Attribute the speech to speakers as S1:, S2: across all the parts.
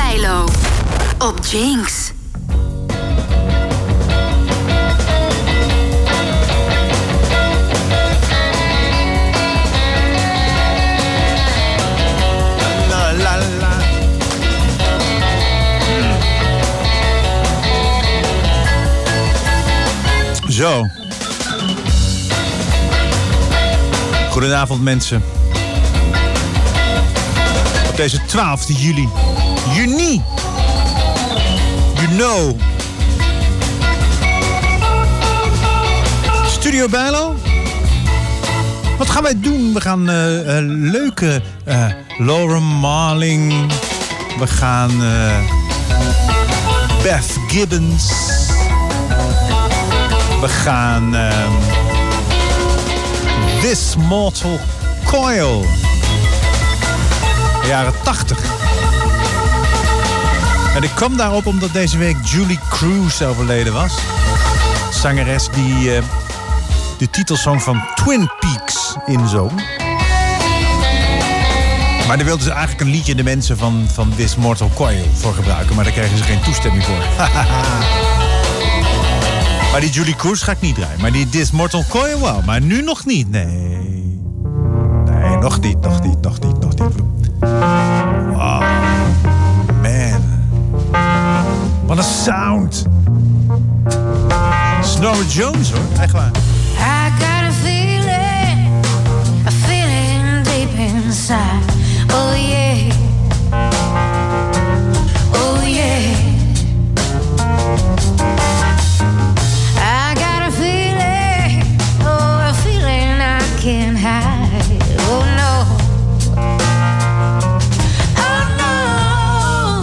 S1: Bijlo op Jinx.
S2: La la la. Zo. Goedenavond mensen. Op deze 12e juli. Juni. You know. Studio Bijlo. Wat gaan wij doen? We gaan leuke Laura Marling. We gaan Beth Gibbons. We gaan This Mortal Coil. Jaren 80. En ik kwam daarop omdat deze week Julie Cruz overleden was. Zangeres die de titelsong van Twin Peaks inzong. Maar daar wilden ze eigenlijk een liedje in de mensen van This Mortal Coil voor gebruiken. Maar daar kregen ze geen toestemming voor. Maar die Julie Cruz ga ik niet draaien. Maar die This Mortal Coil wel. Maar nu nog niet. Nee. Nee, nog niet. Wow. Man. Wat een sound. Norah Jones hoor. Echt waar.
S3: I got a feeling deep inside. Oh yeah. Oh yeah. I got a feeling I can't hide. Oh no. Oh no.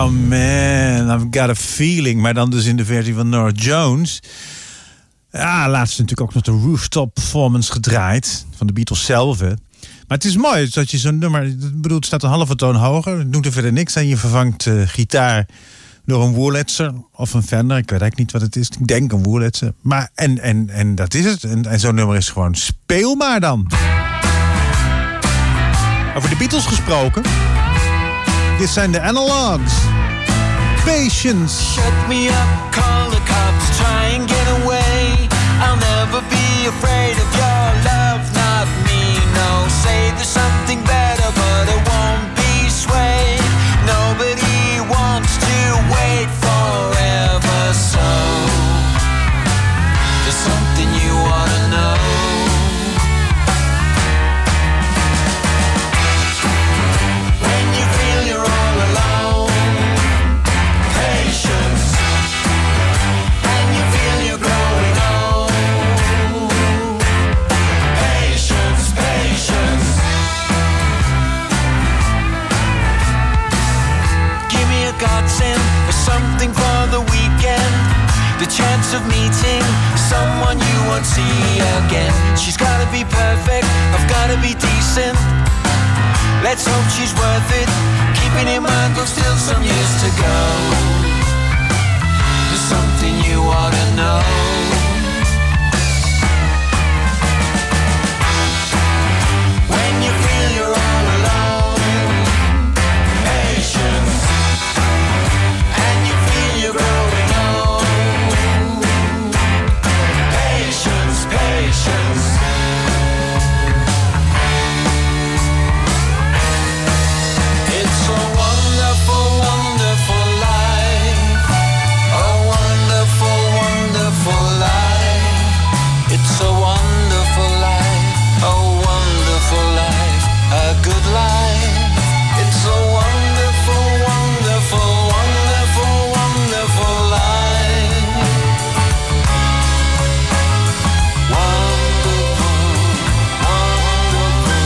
S2: Oh man, I've got a feeling. Maar dan dus in de versie van Norah Jones. Ja, laatst natuurlijk ook nog de rooftop performance gedraaid. Van de Beatles zelf. Hè. Maar het is mooi dat je zo'n nummer... Ik bedoel, het staat een halve toon hoger. Het doet er verder niks. En je vervangt gitaar door een Wurlitzer of een Fender. Ik weet eigenlijk niet wat het is. Ik denk een Wurlitzer. Maar en dat is het. En zo'n nummer is gewoon speelbaar dan. Over de Beatles gesproken. Dit zijn de Analogs. Patience.
S4: Shut me up, call the cops, try and get away. I'll never be afraid of your love, not me. No, say there's something better, but it won't be swayed. Nobody wants to wait forever, so there's something you ought to know. When you feel you're all alone, patience, and you feel you're growing old, patience, patience. Give me a godsend or something for the weekend. The chance of meeting someone you won't see again. She's gotta be perfect, I've gotta be decent. Let's hope she's worth it. Keeping in mind there's still some years to go. There's something you ought to know. When you feel you're all alone, patience, and you feel you're growing old, patience, patience. It's a wonderful, wonderful life. A wonderful, wonderful life. It's a wonderful life. A wonderful life. A good life. It's a wonderful, wonderful, wonderful, wonderful life. Wonderful, wonderful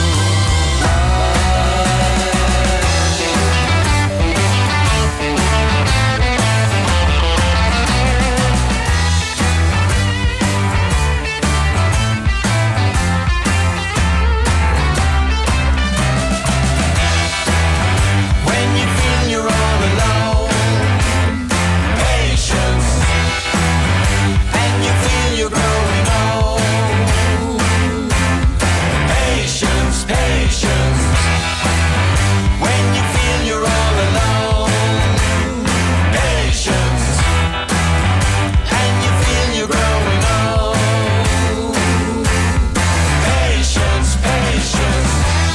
S4: When you feel you're all alone, patience, and you feel you're growing old, patience, patience. When you feel you're all alone, patience, and you feel you're growing old, patience, patience.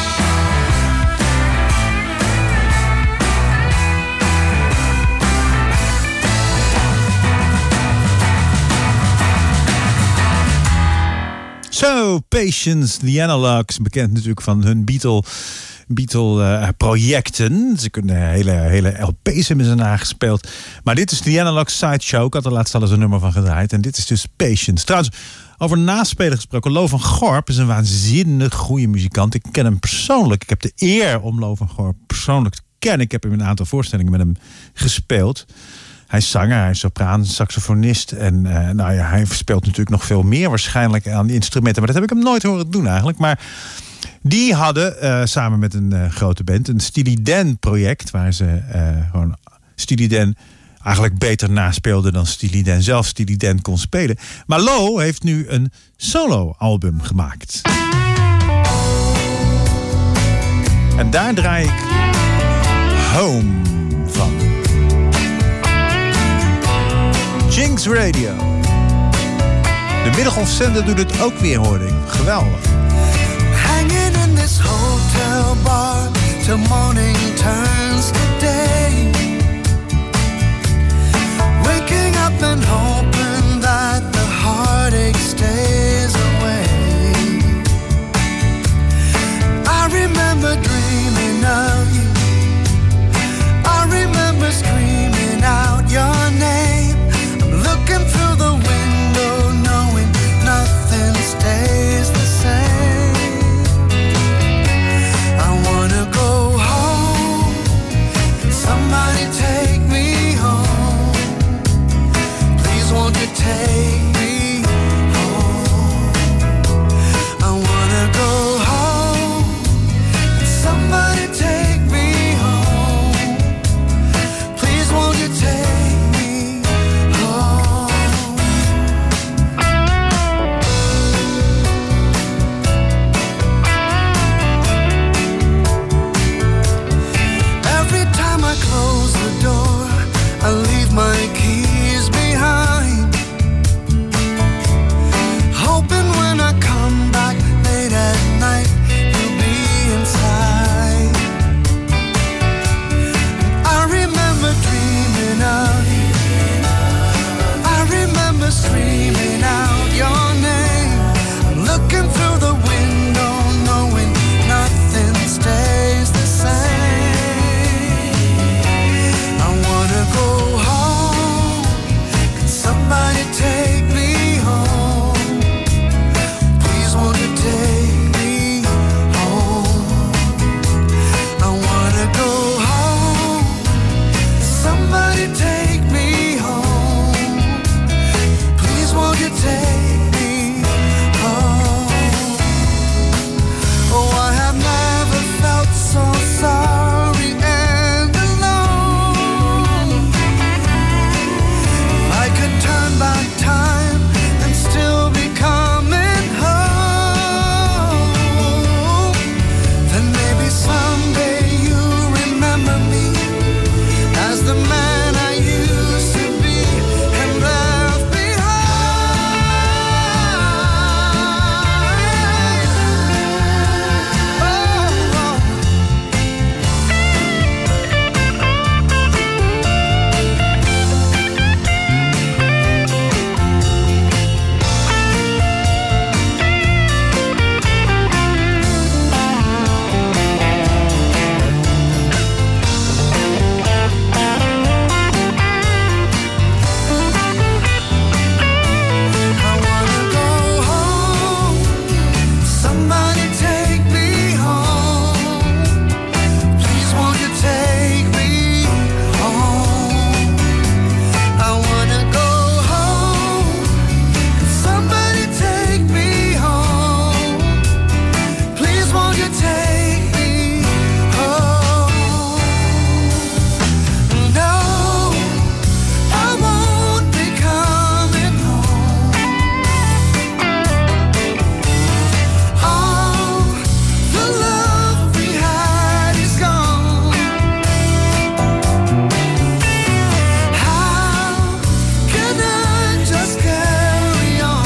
S2: Zo, Patience, The Analogs. Bekend natuurlijk van hun Beatle-projecten. Ze kunnen hele LP's hebben ze nagespeeld. Maar dit is The Analogs Sideshow. Ik had er laatst al eens een nummer van gedraaid. En dit is dus Patience. Trouwens, over naspelen gesproken. Lo van Gorp is een waanzinnig goede muzikant. Ik ken hem persoonlijk. Ik heb de eer om Lo van Gorp persoonlijk te kennen. Ik heb in een aantal voorstellingen met hem gespeeld. Hij is zanger, hij is sopraan, saxofonist. En hij speelt natuurlijk nog veel meer waarschijnlijk aan die instrumenten. Maar dat heb ik hem nooit horen doen eigenlijk. Maar die hadden samen met een grote band een Steely Dan project. Waar ze gewoon Steely Dan eigenlijk beter naspeelden dan Steely Dan zelf Steely Dan kon spelen. Maar Lo heeft nu een solo-album gemaakt. En daar draai ik Home van. Jinx Radio. De middengolfzender doet het ook weer, hoorde ik. Geweldig.
S5: Hanging in this hotel bar till morning turns to day. Waking up and hoping that the heartache stays away. I remember dreaming of you. I remember screaming out your name. I'm looking through the window knowing nothing stays the same. Maybe someday you'll remember me as the man I used to be and left behind. Oh. I wanna go home. Somebody take me home. Please won't you take me home? I wanna go home. Somebody take me home. Please won't you take me home? No, I won't be coming home. All the love we had is gone. How can I just carry on?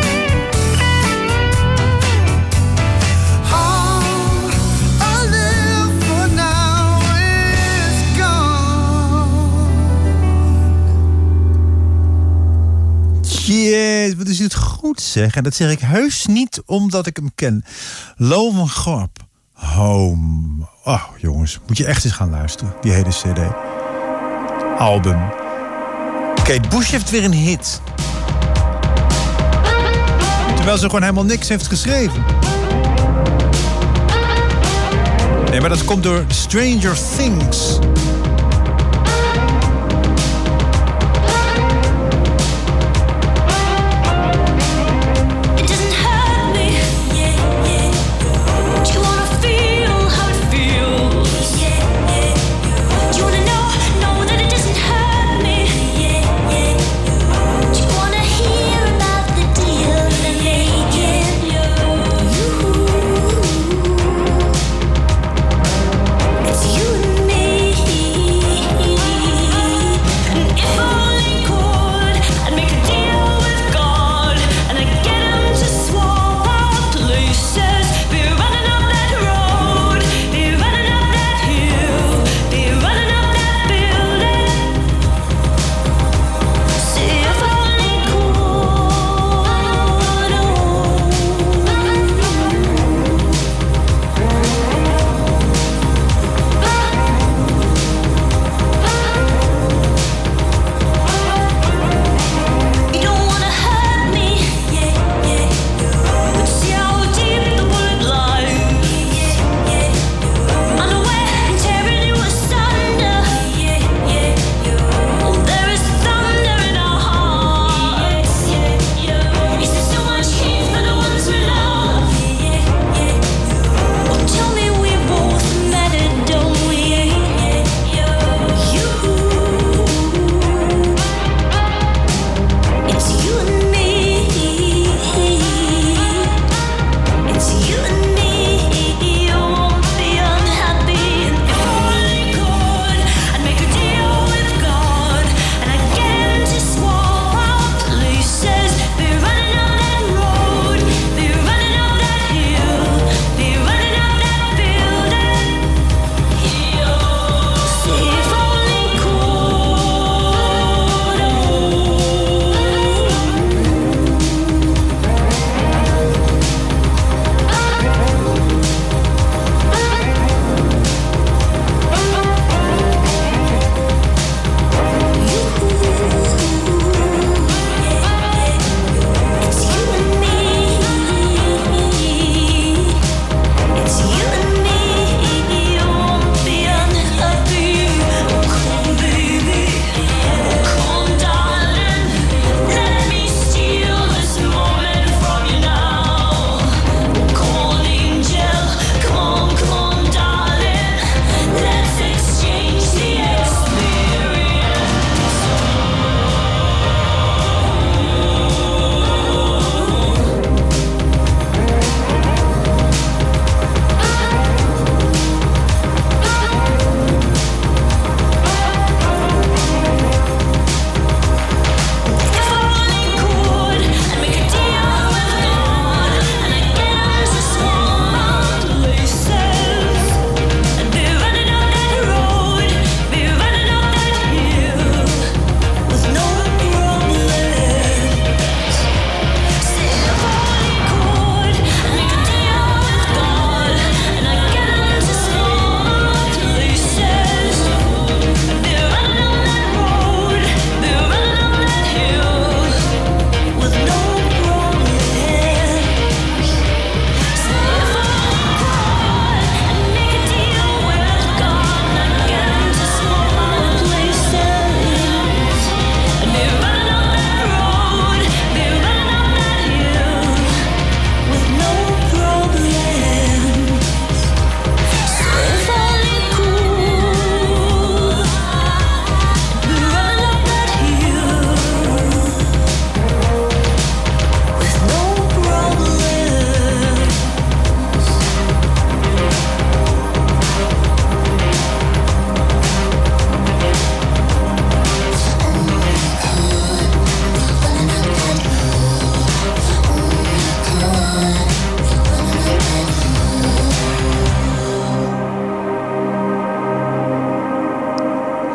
S5: All I live for now is gone.
S2: Yes, wat is dit goed zeg. En dat zeg ik heus niet omdat ik hem ken. Lo van Gorp. Home. Oh jongens, moet je echt eens gaan luisteren. Die hele cd. Album. Kate Bush heeft weer een hit. Terwijl ze gewoon helemaal niks heeft geschreven. Nee, maar dat komt door Stranger Things.
S6: It doesn't hurt me, yeah, yeah. Do you wanna feel how it feels? Yeah, yeah. Do you wanna know that it doesn't hurt me? Yeah, yeah. Do you wanna hear about the deal they're making? It's you and me.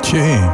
S2: Tjie.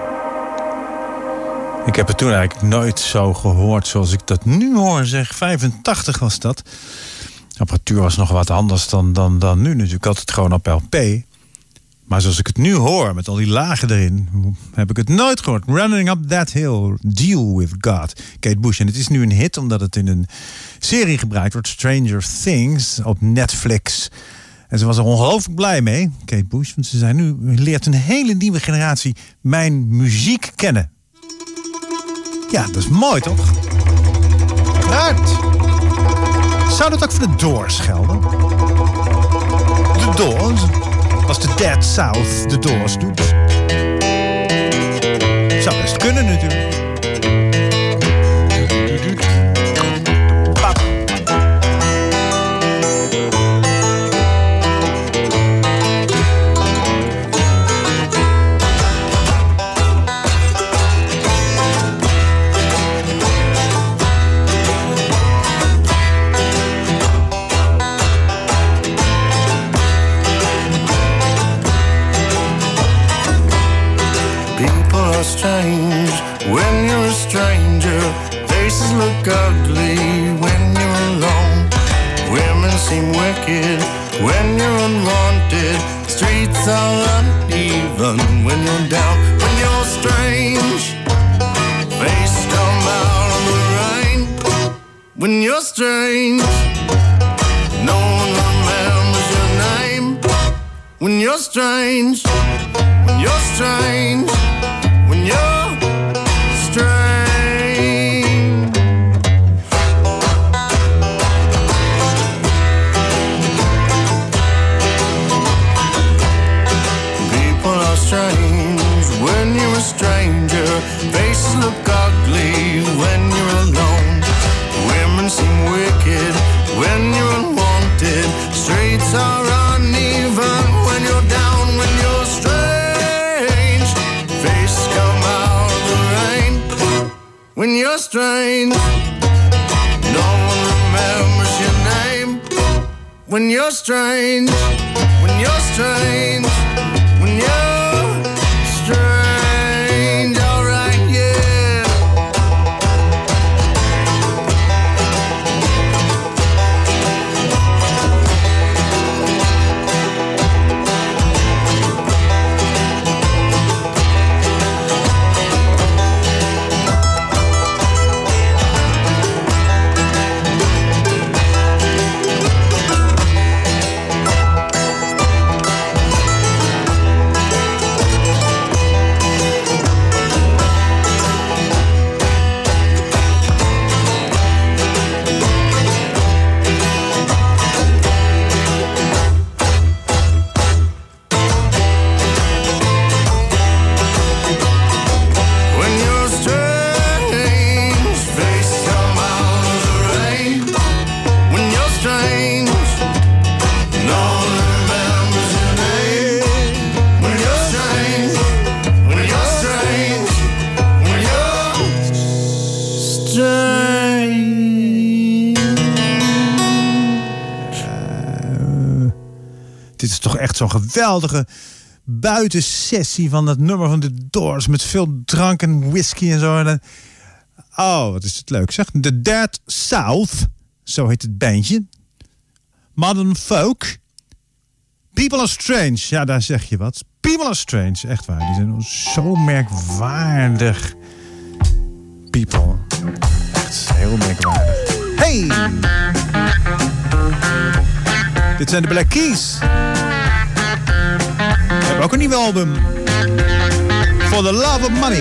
S2: Ik heb het toen eigenlijk nooit zo gehoord zoals ik dat nu hoor. Zeg, 85 was dat. De apparatuur was nog wat anders dan nu natuurlijk. Altijd gewoon op LP. Maar zoals ik het nu hoor, met al die lagen erin, heb ik het nooit gehoord. Running Up That Hill, Deal With God. Kate Bush. En het is nu een hit omdat het in een serie gebruikt wordt. Stranger Things op Netflix. En ze was er ongelooflijk blij mee, Kate Bush. Want ze zei, nu leert een hele nieuwe generatie mijn muziek kennen. Ja, dat is mooi, toch? Uiteraard. Zou dat ook voor de Doors gelden? De Doors? Als de Dead South de Doors doet. Zou best kunnen natuurlijk. Pap.
S5: Strange when you're a stranger. Faces look ugly when you're alone. Women seem wicked when you're unwanted. Streets are uneven when you're down. When you're strange, face come out of the rain. When you're strange, no one remembers your name. When you're strange, when you're strange. You're strange. People are strange when you're a stranger. Faces look ugly when you're alone. Women seem wicked when you're unwanted. Streets are uneven when you're down. When you're strange, face come out of the rain. When you're strange, no one remembers your name. When you're strange, when you're strange, when you're strange, alright, yeah.
S2: Dit is toch echt zo'n geweldige buitensessie van dat nummer van de Doors. Met veel drank en whisky en zo. Oh, wat is het leuk zeg. The Dead South, zo heet het bandje. Modern Folk. People Are Strange. Ja, daar zeg je wat. People Are Strange, echt waar. Die zijn zo merkwaardig. People. Echt heel merkwaardig. Hey! Dit zijn de Black Keys. We hebben ook een nieuw album. For the Love of Money.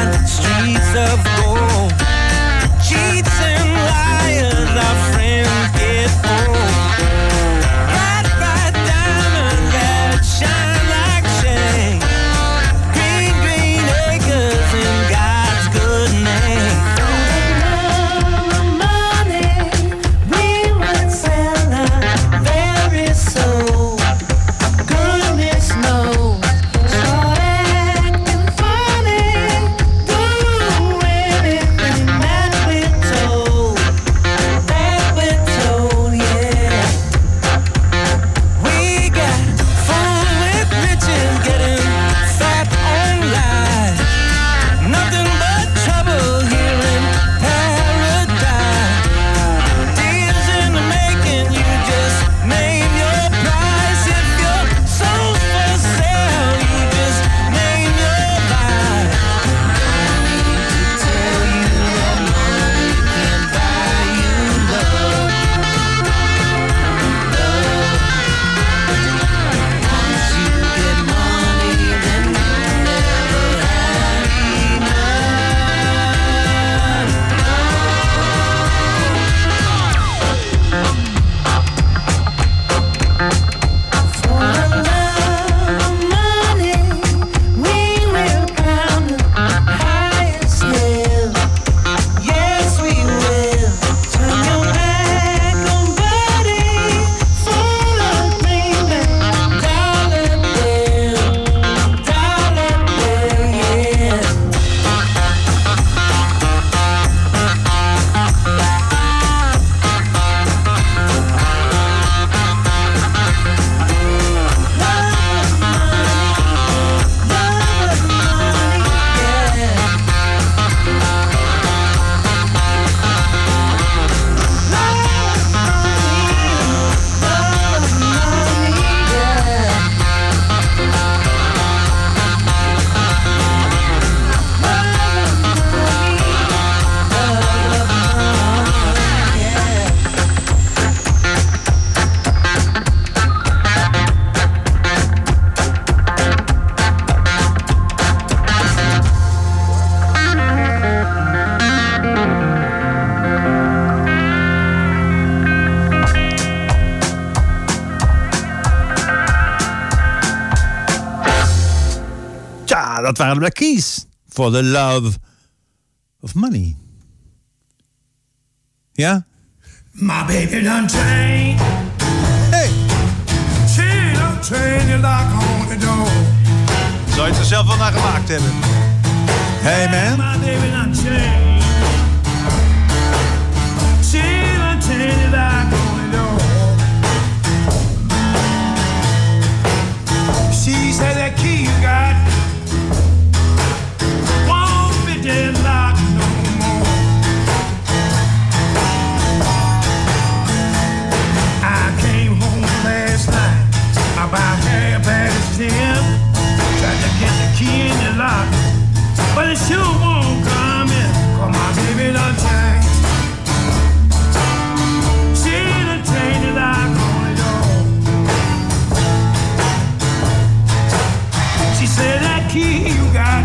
S7: Of gold, cheats and liars, our friends.
S2: Dat waren de Black Keys. For the love of money. Ja?
S7: My baby done changed.
S2: Hey!
S7: She done changed the lock on the door.
S2: Zou je het er zelf wel naar gemaakt hebben? Hey man.
S7: My baby done changed. She done changed the lock on the door. She said that key you got won't fit that lock no more. I came home last night about 10:30. Tried to get the key in the lock, but it sure won't come in. 'Cause my baby done changed. She done changed the lock on the door. She said that key you got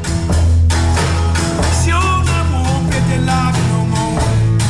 S7: sure not won't fit the lock no more.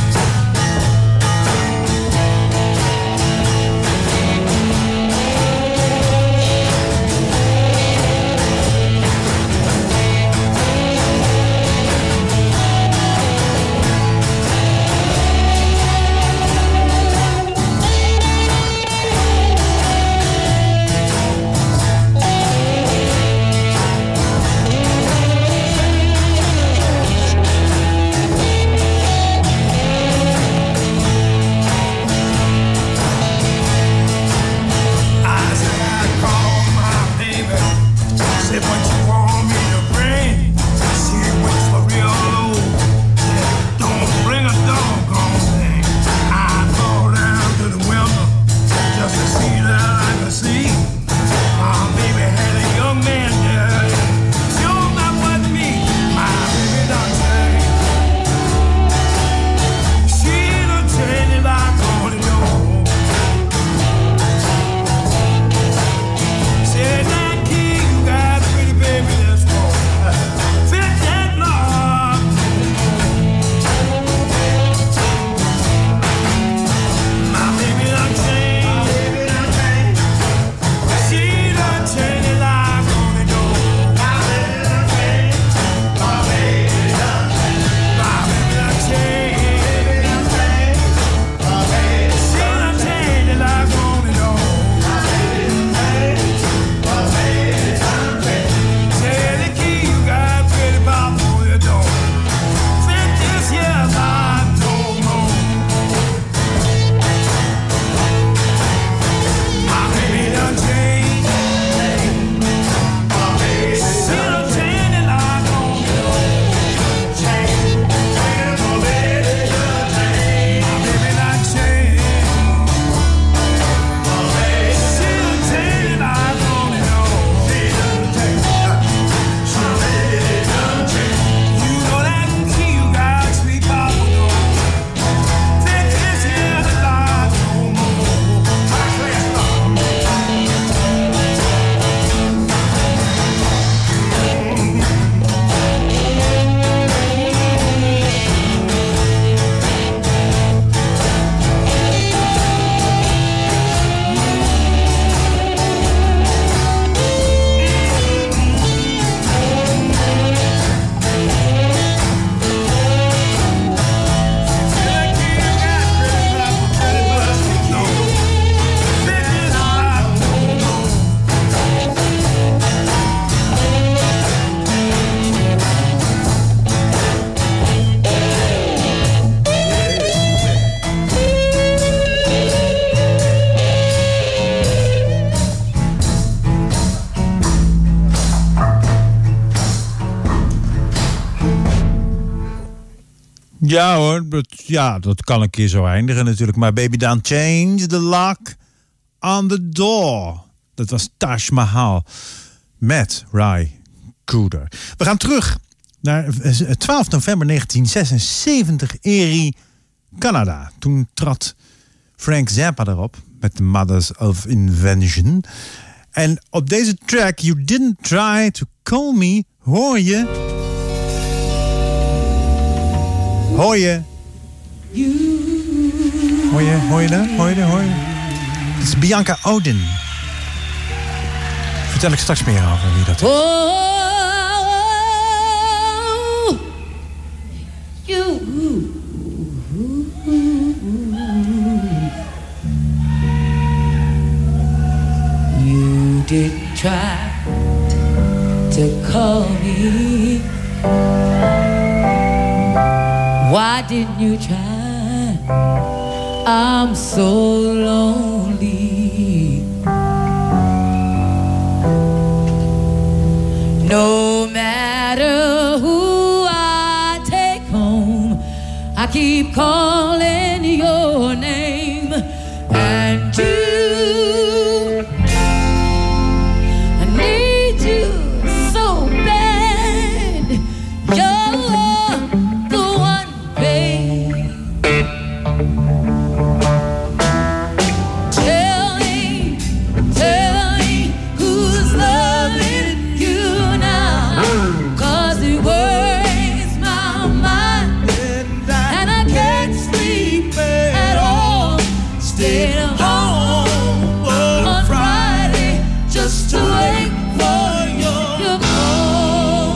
S2: Ja hoor, dat kan een keer zo eindigen natuurlijk. Maar baby, don't change the lock on the door. Dat was Taj Mahal met Ry Cooder. We gaan terug naar 12 november 1976, Erie, Canada. Toen trad Frank Zappa erop met The Mothers of Invention. En op deze track, You Didn't Try to Call Me, hoor je... Hoor je dat? Het is Bianca Odin. Vertel ik straks meer over wie dat is.
S8: Oh, You did try to call me. Why didn't you try? I'm so lonely. No matter who I take home, I keep calling your name. And you, I need you so bad. You're the one, babe. Tell me who's loving you now. 'Cause it worries my mind, and I can't sleep at all. Stayed home on Friday just to wait for your call.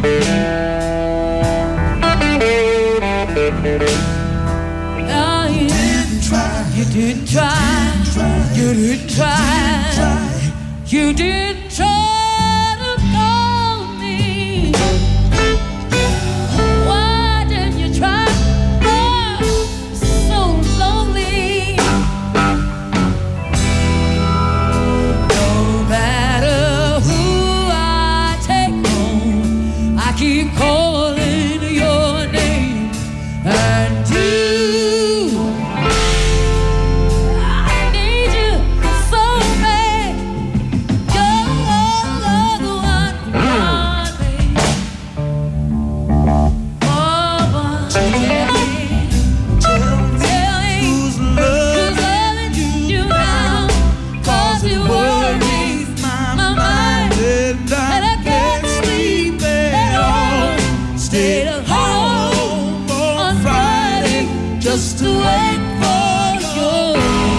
S8: Oh, you didn't try. You didn't try. You didn't try. You didn't try to call me. Why didn't you try? Oh, so lonely. No matter who I take home, I keep calling your name. And you, I need you so bad. You're the one for me. Oh, but tell me who's loving you now. 'Cause it worries my mind, and I can't sleep at all. Stayed at home on Friday just to wait for you.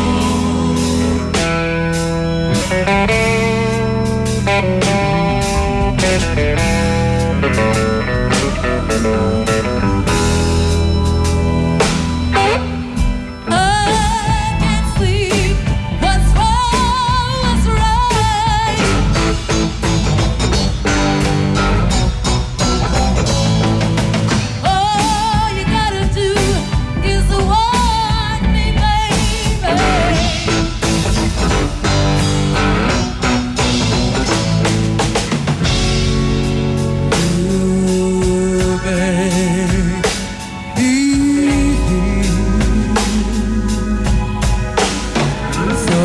S8: I can't sleep. What's wrong? What's right? All you gotta do is want me, baby. Ooh, baby. So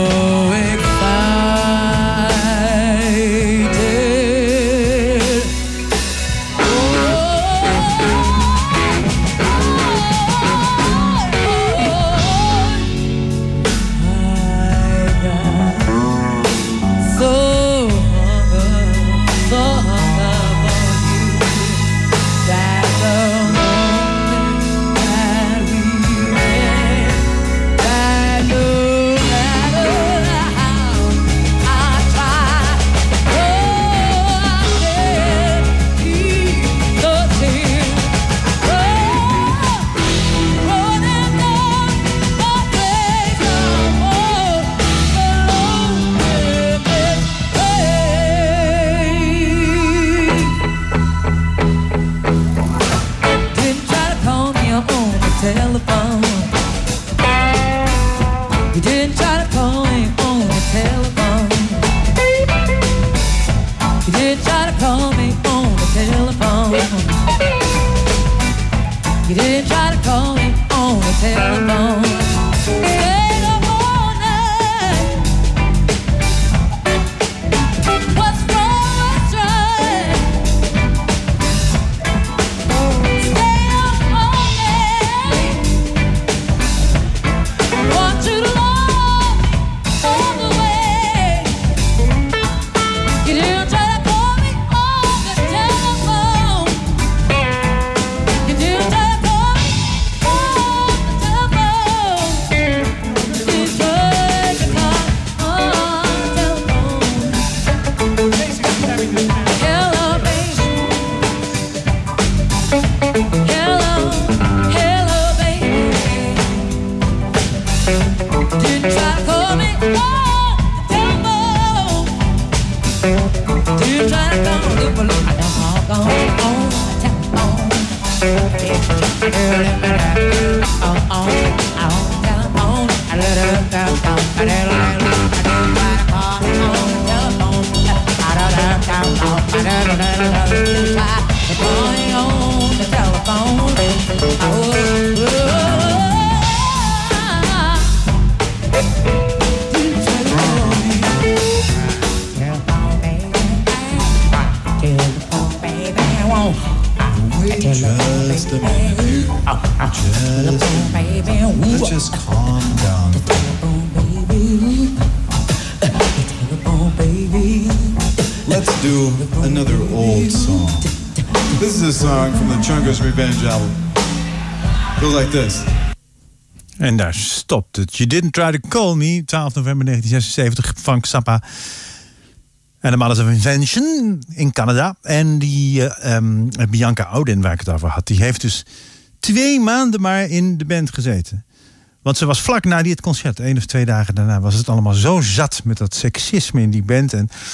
S8: excited. So hung up on you that the moment that we met, that no matter how I try, oh, I can't keep the tears running down my face. I'm all alone in this Didn't try to call me on the telephone. You didn't try to call me on the telephone. You didn't try to call me on the telephone. You didn't try to call me on the telephone. Stayed up all night. What's wrong? What's right? Stay up all night. Want you to love all the way. You didn't try to call me on the telephone. You didn't try to call me on the telephone.
S9: Just a minute. Let's just calm down. Let's do another old song. This is a song from the Chungus Revenge album. Goes like this.
S2: En daar stopt het. You Didn't Try to Call Me, 12 november 1976, Frank Zappa. En de Mothers of Invention in Canada. En die Bianca Auden, waar ik het over had, die heeft dus 2 maanden maar in de band gezeten. Want ze was vlak na het concert, 1 of 2 dagen daarna, was het allemaal zo zat met dat seksisme in die band.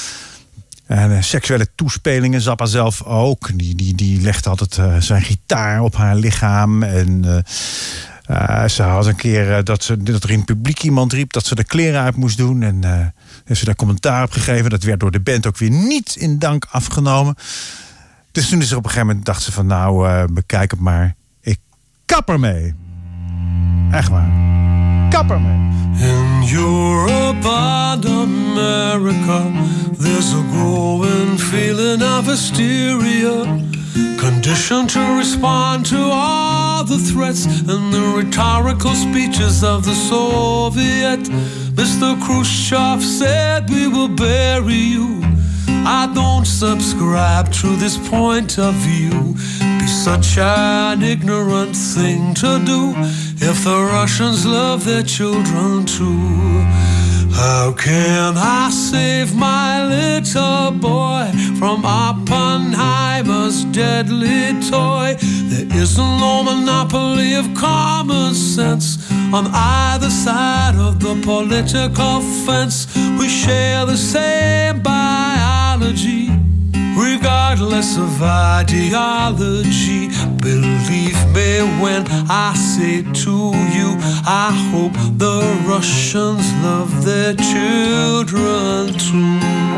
S2: En seksuele toespelingen, Zappa zelf ook. Die legde altijd zijn gitaar op haar lichaam. En ze had een keer dat er in het publiek iemand riep dat ze de kleren uit moest doen. En heeft ze daar commentaar op gegeven. Dat werd door de band ook weer niet in dank afgenomen. Dus toen is er op een gegeven moment, dacht ze van nou, bekijk het maar. Ik kap ermee. Echt waar. Kap ermee.
S10: In Europe and America, there's a growing feeling of hysteria, conditioned to respond to all the threats and the rhetorical speeches of the Soviet. Mr. Khrushchev said we will bury you. I don't subscribe to this point of view. Be such an ignorant thing to do if the Russians love their children too. How can I save my little boy from Oppenheimer's deadly toy? There is no monopoly of common sense on either side of the political fence. We share the same biology, regardless of ideology. Believe me when I say to you, I hope the Russians love their children too.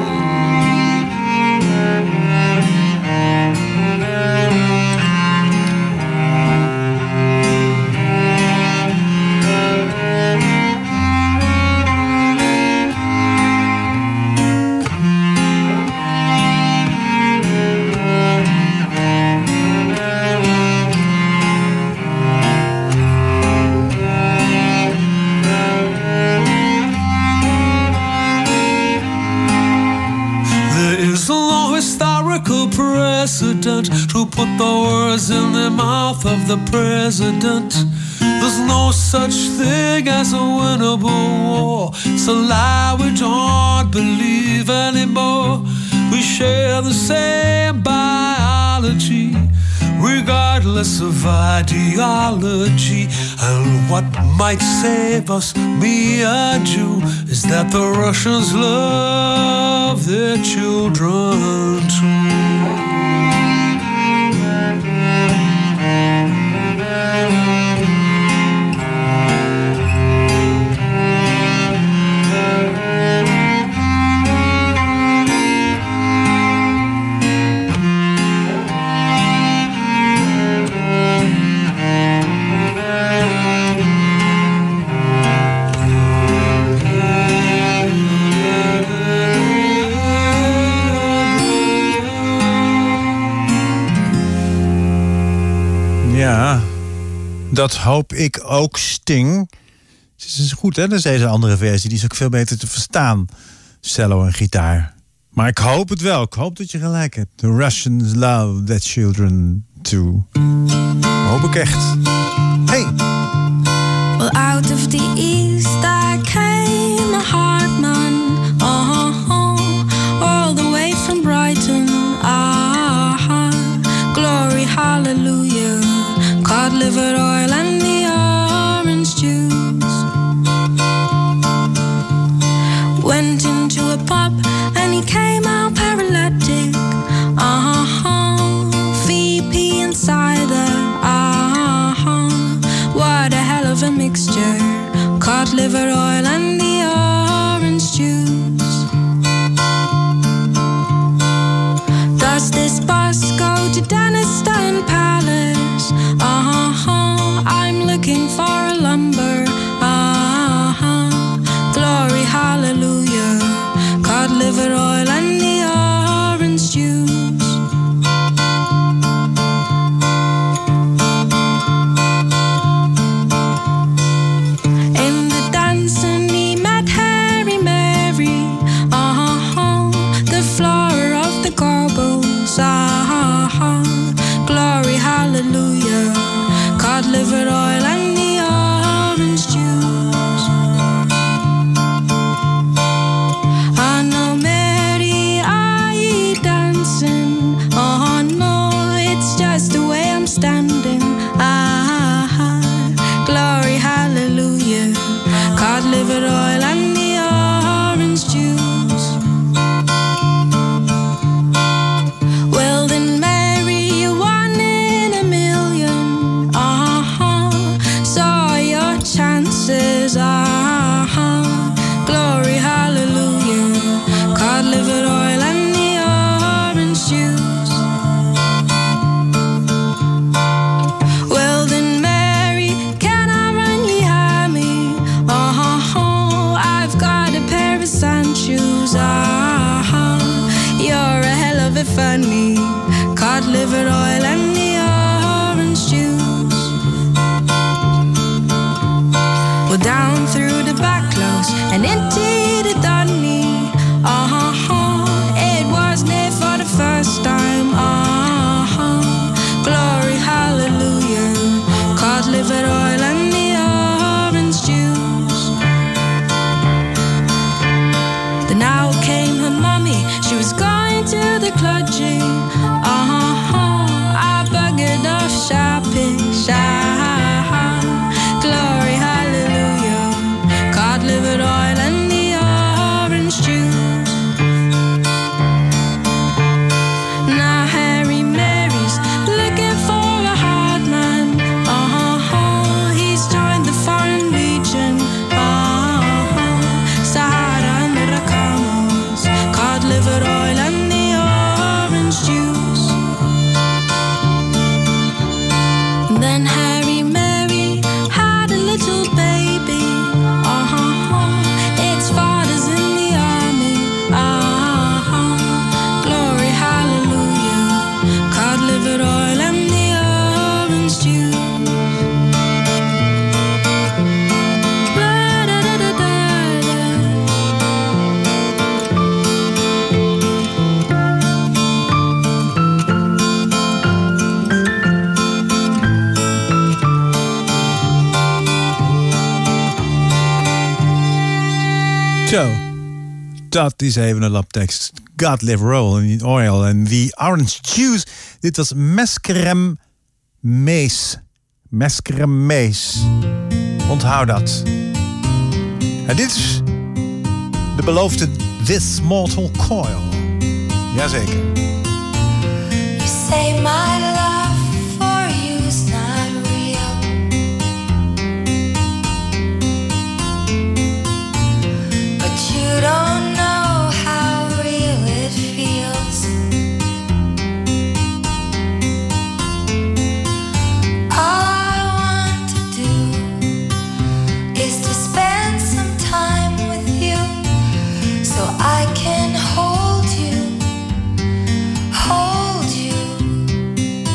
S10: Precedent to put the words in the mouth of the president. There's no such thing as a winnable war. It's a lie we don't believe anymore. We share the same biology, regardless of ideology. And what might save us, me and you, is that the Russians love their children too.
S2: Ja, dat hoop ik ook, Sting. Het is goed, hè? Dat is deze andere versie. Die is ook veel beter te verstaan. Cello en gitaar. Maar ik hoop het wel. Ik hoop dat je gelijk hebt. The Russians love their children too. Hoop ik echt. Hey!
S3: Well, out of the east I came, a hard man. All the way from Brighton. Glory, hallelujah. Cod liver oil and the orange juice. Went into a pub and he came out paralytic. VP and cider. liver oil and the orange juice. Does this bus go to Denniston Palace? I'm looking for a lumber. Glory, hallelujah. Cod liver oil and the orange juice. In the dancing he met Harry Mary. The flower of the Gorbals. Glory, hallelujah. Cod liver oil and the orange juice. I know Mary, are ye dancing? Oh no, it's just the way I'm standing. Glory, hallelujah. Cod liver oil and the orange juice. Well then, Mary, you one in a million. Saw your chances. Glory, hallelujah. Cod liver oil and the orange juice. Well then, Mary, can I run ye high me? I've got a pair of sand shoes. You're a hell of a funny. Cod liver oil and the orange juice. Well, down through the back close and into the dunny. It was near for the first time. Glory, hallelujah. Cod liver oil and the orange juice. Then now came her mummy. She was going to the clergy. I buggered off shopping. Glory, hallelujah. Cod liver oil and the orange juice. Now Harry Mary's looking for a hard man. He's joined the foreign legion. Sahara and the Racamos. Cod liver oil and the orange juice. Then Harry Mary had a little baby. Its father's in the army. Glory, hallelujah. Cod liver oil and the orange juice.
S2: Zo, dat is even een laptekst. God liver oil en the orange juice. Dit was Meskrem Mees. Meskrem Mees. Onthoud dat. En dit is de beloofde This Mortal Coil. Jazeker.
S6: You say my love for you is not real, but you don't know how real it feels. All I want to do is to spend some time with you, so I can hold you, hold you.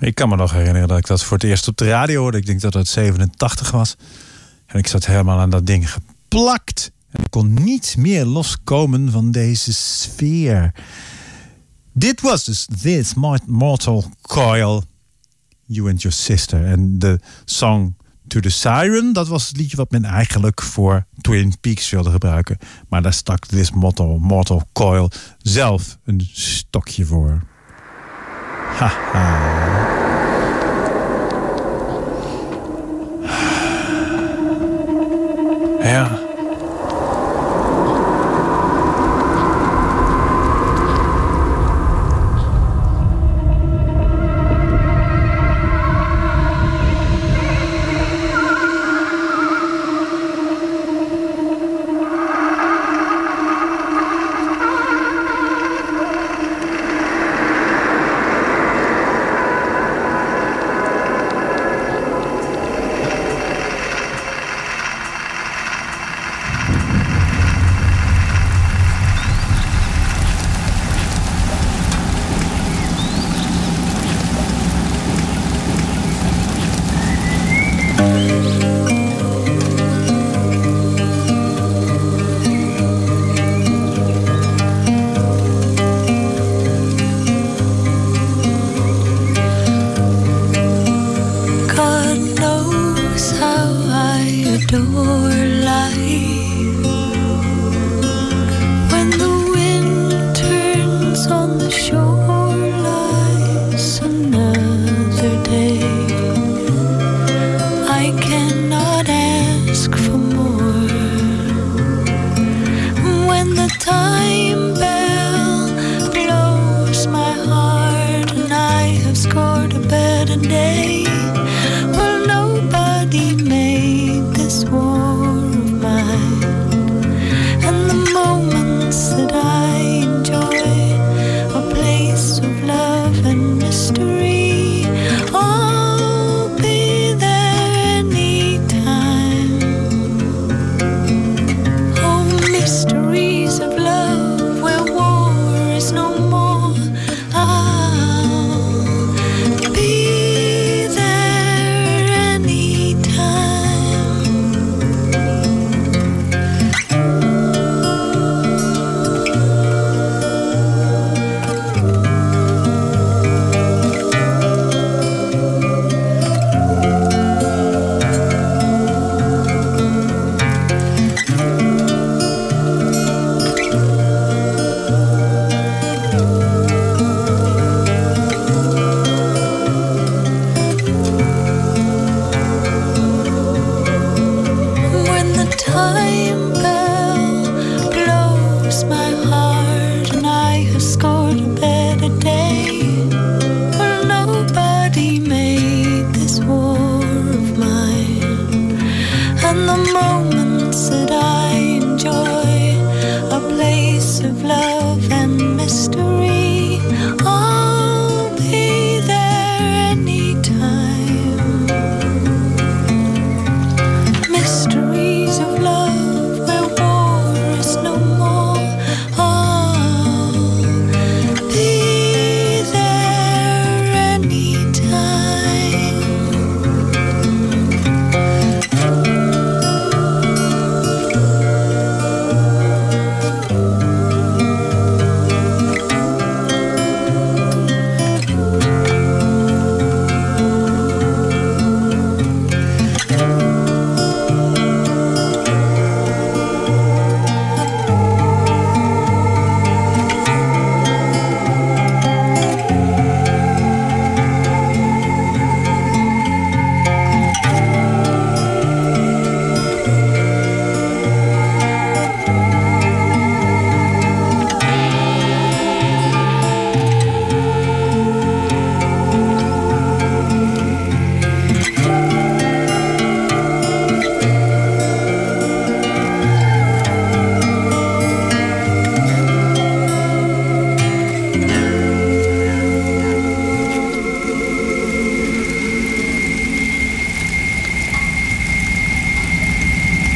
S2: Ik kan me nog herinneren dat ik dat voor het eerst op de radio hoorde. Ik denk dat het 87 was. En ik zat helemaal aan dat ding geplakt. En ik kon niet meer loskomen van deze sfeer. Dit was dus This Mortal Coil, You and Your Sister. En de song To the Siren, dat was het liedje wat men eigenlijk voor Twin Peaks wilde gebruiken. Maar daar stak This Mortal Coil zelf een stokje voor. Haha. Ja.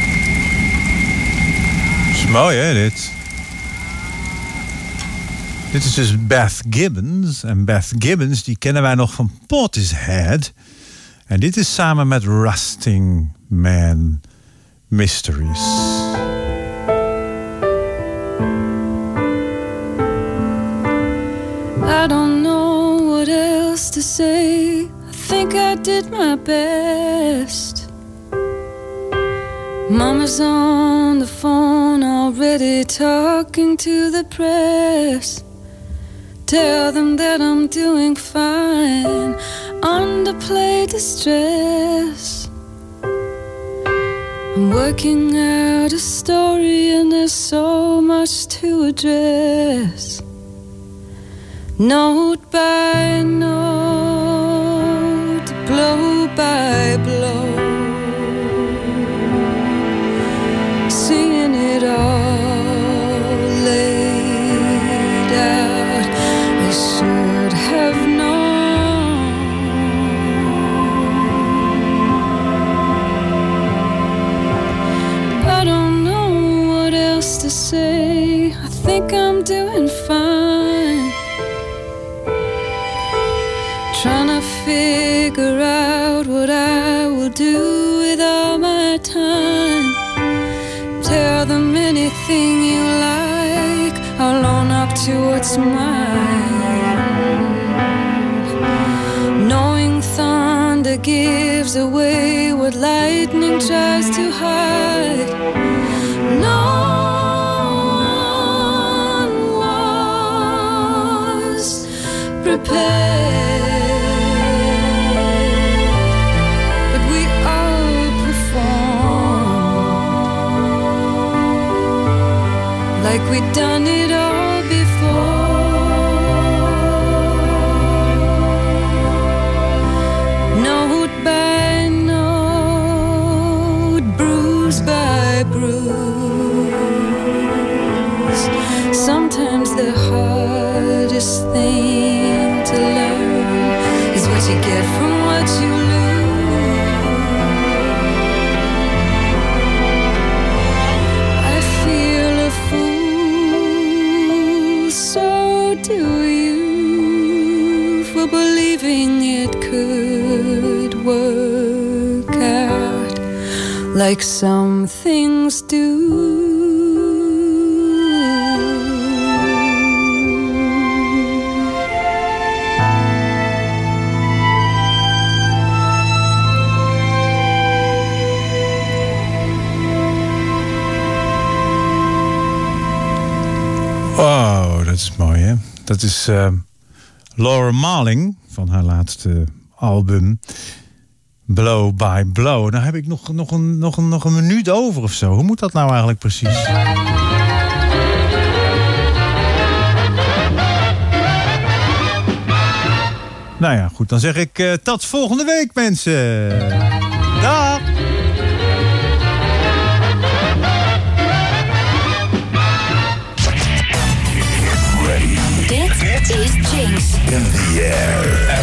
S2: Mooi hè, dit. Dit is dus Beth Gibbons. En Beth Gibbons, die kennen wij nog van Portishead. En dit is samen met Rusting Man Mysteries.
S3: I don't know what else to say. I think I did my best. Mama's on the phone already talking to the press. Tell them that I'm doing fine. Underplay distress. I'm working out a story and there's so much to address. Note by note, blow by blow, seeing it all laid out. I should have known. I don't know what else to say. I think I'm doing fine. Trying to figure out what I will do with all my time. Tell them anything you like, I'll own up to what's mine. Knowing thunder gives away what lightning tries to hide. No one was prepared. Like we'd done it all before. Note by note, bruise by bruise. Sometimes the hardest thing to learn is what you get from what you lose. Do you for believing it could work out like some things do?
S2: Oh, dat is mooi, hè? Dat is Laura Marling van haar laatste album Blow by Blow. Nou heb ik nog een minuut over of zo. Hoe moet dat nou eigenlijk precies? Nou ja, goed. Dan zeg ik tot volgende week, mensen. Dag!
S1: Dit is Jinx.
S11: In the air.